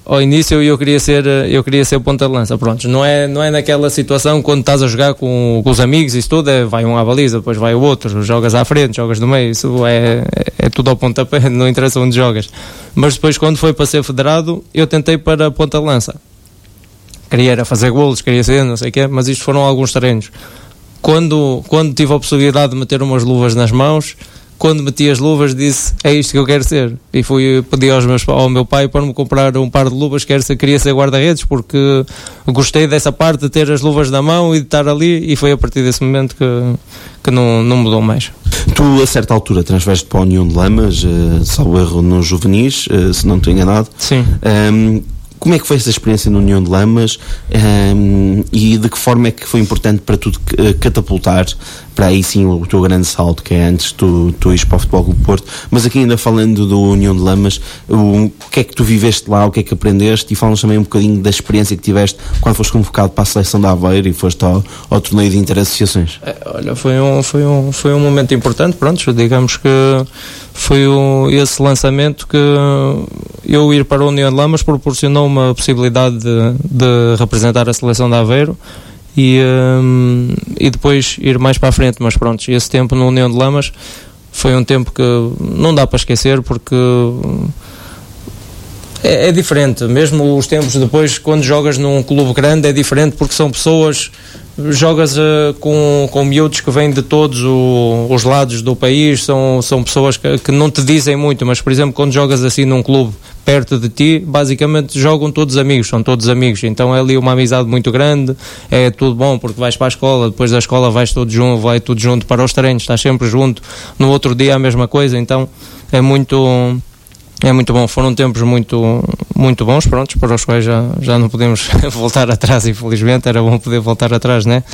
ao início eu queria ser ponta de lança, pronto, não é naquela situação quando estás a jogar com os amigos e isso tudo, vai um à baliza, depois vai o outro, jogas à frente, jogas no meio, isso é tudo ao pontapé, não interessa onde jogas. Mas depois, quando foi para ser federado, eu tentei para ponta de lança, queria era fazer golos, queria ser não sei o quê, mas isto foram alguns treinos. Quando tive a possibilidade de meter umas luvas nas mãos, quando meti as luvas disse, é isto que eu quero ser, e pedi ao meu pai para me comprar um par de luvas, queria ser guarda-redes, porque gostei dessa parte de ter as luvas na mão e de estar ali, e foi a partir desse momento que não mudou mais. Tu a certa altura transferes-te para a União de Lamas, salvo erro nos juvenis, se não estou enganado. Sim. Como é que foi essa experiência na União de Lamas e de que forma é que foi importante para tu catapultar para aí sim o teu grande salto, que é antes tu ires para o Futebol Clube do Porto? Mas aqui ainda falando do União de Lamas, o que é que tu viveste lá, o que é que aprendeste, e fala-nos também um bocadinho da experiência que tiveste quando foste convocado para a seleção de Aveiro e foste ao torneio de interassociações. Olha, foi um momento importante, pronto, digamos que foi esse lançamento que eu ir para a União de Lamas proporcionou uma possibilidade de representar a seleção de Aveiro e depois ir mais para a frente, mas pronto, esse tempo na União de Lamas foi um tempo que não dá para esquecer, porque é diferente, mesmo os tempos depois, quando jogas num clube grande é diferente, porque são pessoas, jogas com miúdos que vêm de todos os lados do país, são pessoas que não te dizem muito, mas por exemplo quando jogas assim num clube perto de ti, basicamente jogam todos amigos, são todos amigos, então é ali uma amizade muito grande, é tudo bom, porque vais para a escola, depois da escola vai tudo junto para os treinos, estás sempre junto, no outro dia a mesma coisa, então é muito bom, foram tempos muito, muito bons, prontos, para os quais já não podemos voltar atrás, infelizmente, era bom poder voltar atrás, né?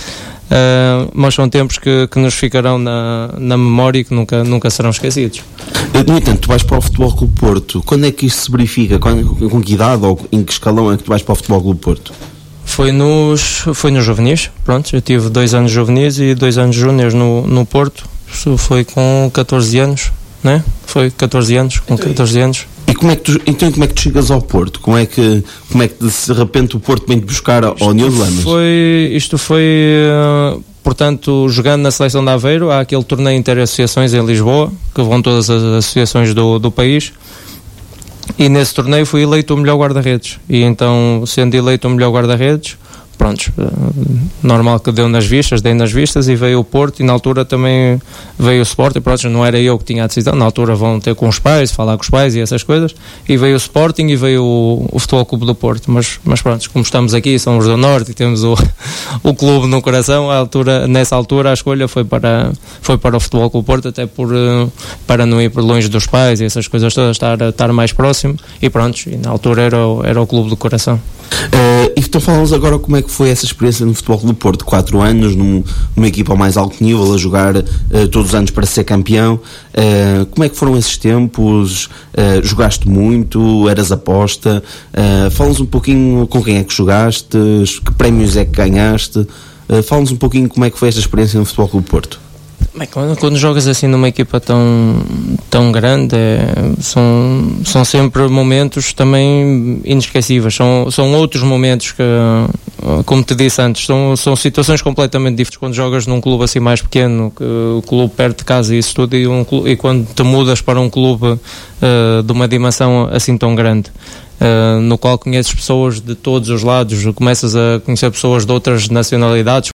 Mas são tempos que nos ficarão na memória e que nunca serão esquecidos. No entanto, tu vais para o Futebol Clube do Porto, quando é que isto se verifica? Com que idade ou em que escalão é que tu vais para o Futebol Clube do Porto? Foi nos juvenis, pronto, eu tive 2 anos juvenis e 2 anos júniores no Porto, isso foi com 14 anos, né? Foi 14 anos, com 14 anos. E como é que tu chegas ao Porto? Como é que de repente o Porto vem-te buscar ao União de Lamas? Isto foi, portanto, jogando na seleção de Aveiro, há aquele torneio interassociações em Lisboa, que vão todas as associações do país, e nesse torneio fui eleito o melhor guarda-redes, e então, sendo eleito o melhor guarda-redes, pronto, normal que dei nas vistas e veio o Porto, e na altura também veio o Sporting, pronto, não era eu que tinha a decisão, na altura vão ter com os pais, falar com os pais e essas coisas, e veio o Sporting e veio o Futebol Clube do Porto, mas pronto, como estamos aqui, somos do Norte e temos o clube no coração, nessa altura a escolha foi para o Futebol Clube do Porto, até para não ir por longe dos pais e essas coisas todas, estar mais próximo, e pronto, e na altura era o clube do coração. E então falamos agora como é que foi essa experiência no Futebol Clube do Porto, 4 anos numa equipa ao mais alto nível, a jogar todos os anos para ser campeão. Como é que foram esses tempos? Jogaste muito? Eras aposta? Fala-nos um pouquinho com quem é que jogaste, que prémios é que ganhaste, fala-nos um pouquinho como é que foi esta experiência no Futebol Clube do Porto. Bem, quando jogas assim numa equipa tão grande, são sempre momentos também inesquecíveis, são outros momentos que, como te disse antes, são situações completamente diferentes quando jogas num clube assim mais pequeno, o clube perto de casa e isso tudo, e quando te mudas para um clube de uma dimensão assim tão grande. No qual conheces pessoas de todos os lados, começas a conhecer pessoas de outras nacionalidades,